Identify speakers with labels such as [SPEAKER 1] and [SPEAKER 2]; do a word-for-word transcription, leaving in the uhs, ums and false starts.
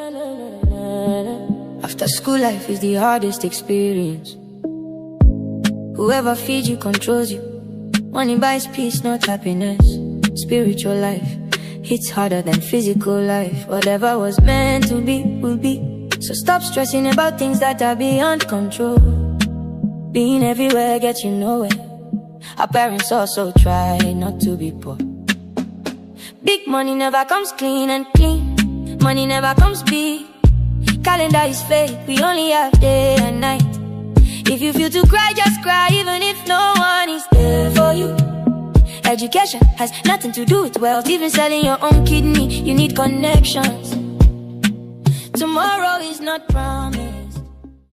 [SPEAKER 1] After school life is the hardest experience. Whoever feeds you controls you. Money buys peace, not happiness. Spiritual life hits harder than physical life. Whatever was meant to be, will be. So stop stressing about things that are beyond control. Being everywhere gets you nowhere. Our parents also try not to be poor. Big money never comes clean and clean. Money never comes big. Calendar is fake, we only have day and night. If you feel to cry, just cry, even if no one is there for you. Education has nothing to do with wealth. Even selling your own kidney, you need connections. Tomorrow is not promised.